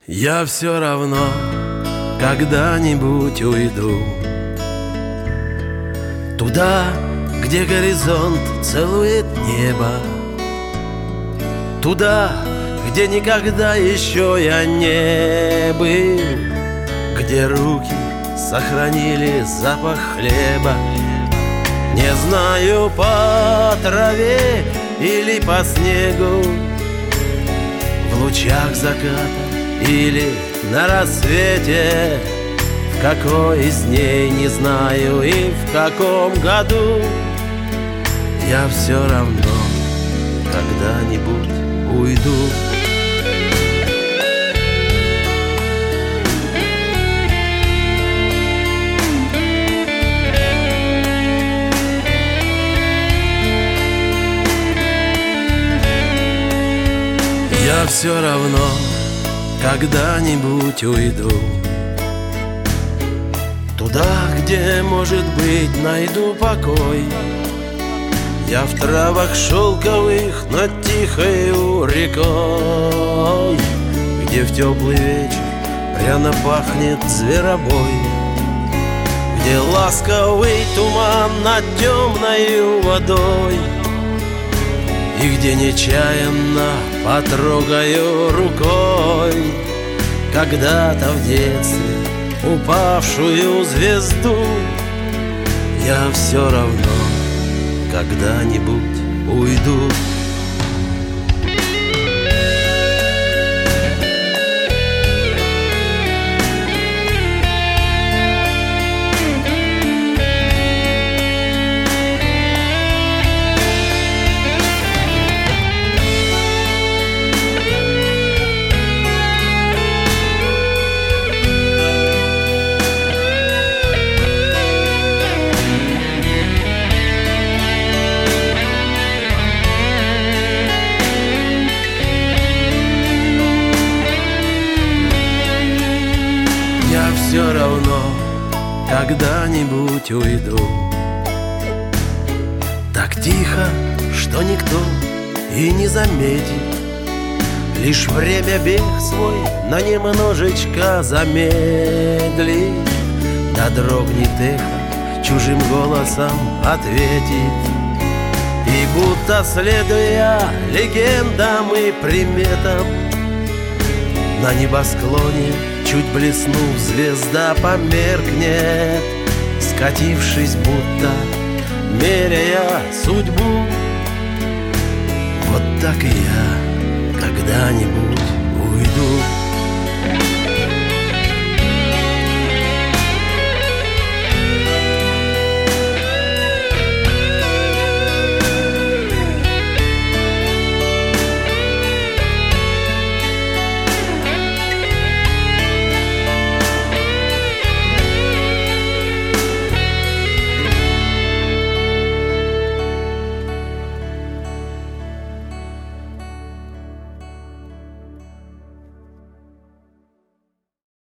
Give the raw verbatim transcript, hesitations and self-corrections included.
Я все равно когда-нибудь уйду туда, где горизонт целует небо, туда, где никогда еще я не был, где руки сохранили запах хлеба. Не знаю, по траве или по снегу, в лучах заката или на рассвете, в какой из дней не знаю и в каком году, я все равно когда-нибудь уйду. Я все равно когда-нибудь уйду туда, где, может быть, найду покой. Я в травах шелковых над тихою рекой, где в теплый вечер пряно пахнет зверобой, где ласковый туман над темною водой, и где нечаянно потрогаю рукой когда-то в детстве упавшую звезду. Я все равно когда-нибудь уйду. Я все равно когда-нибудь уйду так тихо, что никто и не заметит, лишь время бег свой на немножечко замедлит, да дрогнет эхо чужим голосом ответит. И будто следуя легендам и приметам, на небосклоне чуть блеснув, звезда померкнет, скатившись будто меряя судьбу. Вот так и я когда-нибудь